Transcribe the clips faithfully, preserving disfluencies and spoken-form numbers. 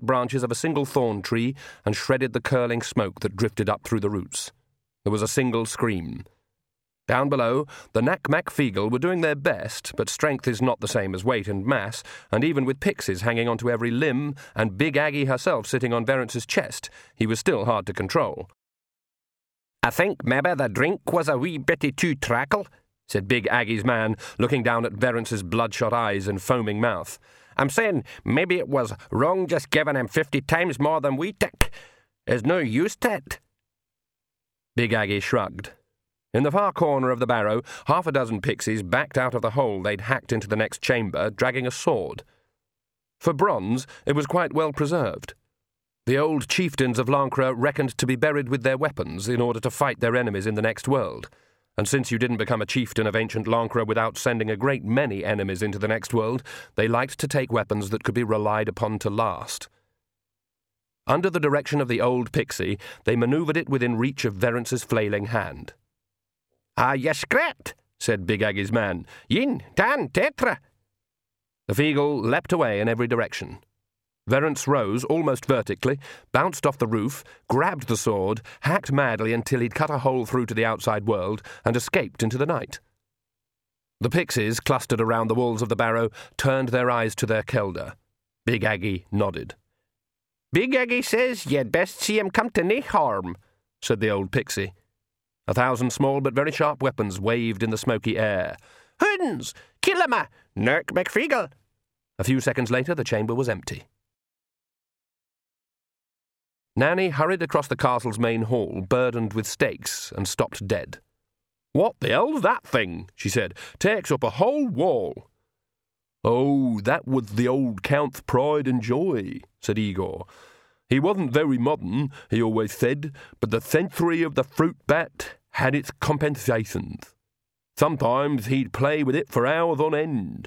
branches of a single thorn tree and shredded the curling smoke that drifted up through the roots. There was a single scream. Down below, the Nak-Mak-Feegle were doing their best, but strength is not the same as weight and mass, and even with pixies hanging onto every limb and Big Aggie herself sitting on Verence's chest, he was still hard to control. "I think maybe the drink was a wee bitty too trackle," said Big Aggie's man, looking down at Verence's bloodshot eyes and foaming mouth. "I'm saying maybe it was wrong just giving him fifty times more than we took. There's no use to it." Big Aggie shrugged. In the far corner of the barrow, half a dozen pixies backed out of the hole they'd hacked into the next chamber, dragging a sword. For bronze, it was quite well preserved. The old chieftains of Lancre reckoned to be buried with their weapons in order to fight their enemies in the next world. And since you didn't become a chieftain of ancient Lancre without sending a great many enemies into the next world, they liked to take weapons that could be relied upon to last. Under the direction of the old pixie, they manoeuvred it within reach of Verence's flailing hand. "Ah, yes, scrat," said Big Aggie's man. "Yin, tan, tetra." The Feegle leapt away in every direction. Verence rose almost vertically, bounced off the roof, grabbed the sword, hacked madly until he'd cut a hole through to the outside world, and escaped into the night. The pixies, clustered around the walls of the barrow, turned their eyes to their kelder. Big Aggie nodded. "Big Aggie says you'd best see him come to nae harm," said the old pixie. A thousand small but very sharp weapons waved in the smoky air. "Hoodens! Kill him, a Nak-Mak-Feegle!" A few seconds later, the chamber was empty. Nanny hurried across the castle's main hall, burdened with stakes, and stopped dead. "What the hell's that thing?" she said. "Takes up a whole wall." "Oh, that was the old Count's pride and joy," said Igor. "He wasn't very modern, he always said, but the century of the fruit bat had its compensations. Sometimes he'd play with it for hours on end."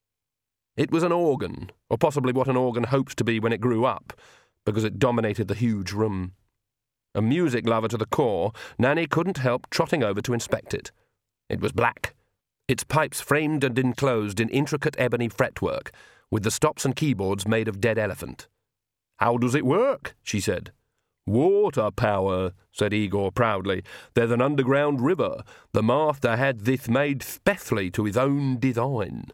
It was an organ, or possibly what an organ hoped to be when it grew up, because it dominated the huge room. A music lover to the core, Nanny couldn't help trotting over to inspect it. It was black, its pipes framed and enclosed in intricate ebony fretwork, with the stops and keyboards made of dead elephant. "How does it work?" she said. "Water power," said Igor proudly. "There's an underground river. The master had this made specially to his own design."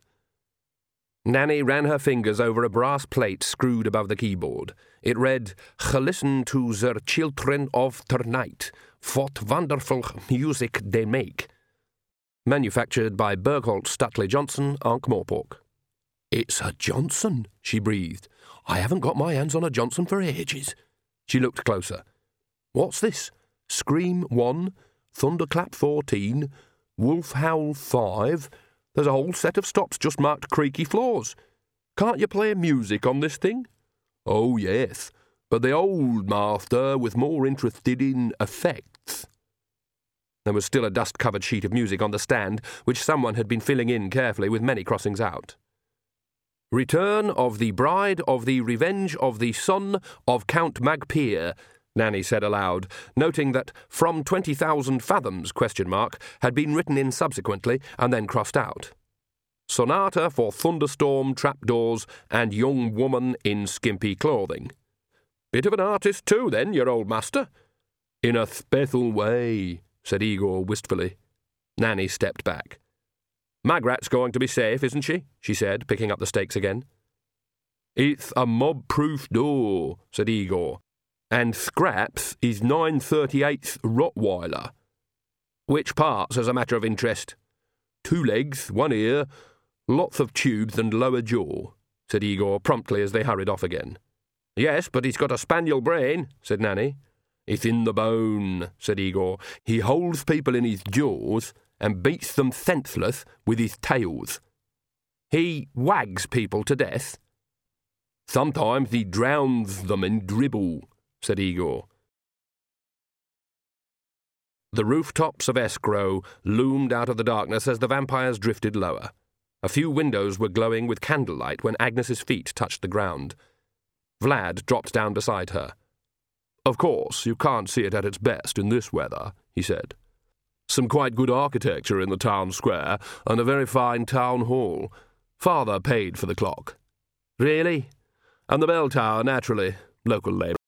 Nanny ran her fingers over a brass plate screwed above the keyboard. It read, "Listen to the children of tonight. What wonderful music they make." Manufactured by Bergholt Stutley Johnson, Ankh-Morpork. "It's a Johnson," she breathed. "I haven't got my hands on a Johnson for ages." She looked closer. "What's this? Scream one, Thunderclap fourteen, Wolf Howl five. There's a whole set of stops just marked creaky floors. Can't you play music on this thing?" "Oh, yes, but the old master was more interested in effects." There was still a dust-covered sheet of music on the stand, which someone had been filling in carefully with many crossings out. "Return of the Bride of the Revenge of the Son of Count Magpir," Nanny said aloud, noting that "from twenty thousand fathoms, question mark, had been written in subsequently and then crossed out. "Sonata for thunderstorm, trapdoors, and young woman in skimpy clothing." "Bit of an artist too, then, your old master?" "In a special way," said Igor wistfully. Nanny stepped back. "Magrat's going to be safe, isn't she?" she said, picking up the stakes again. "It's a mob-proof door," said Igor. "And Scraps is nine thirty-eighth Rottweiler." "Which parts, as a matter of interest?" "Two legs, one ear, lots of tubes and lower jaw," said Igor promptly as they hurried off again. "Yes, but he's got a spaniel brain," said Nanny. "It's in the bone," said Igor. "He holds people in his jaws and beats them senseless with his tails." "He wags people to death?" "Sometimes he drowns them in dribble," said Igor. The rooftops of Escrow loomed out of the darkness as the vampires drifted lower. A few windows were glowing with candlelight when Agnes's feet touched the ground. Vlad dropped down beside her. "Of course, you can't see it at its best in this weather," he said. "Some quite good architecture in the town square, and a very fine town hall. Father paid for the clock." "Really?" And the bell tower, naturally, local labour.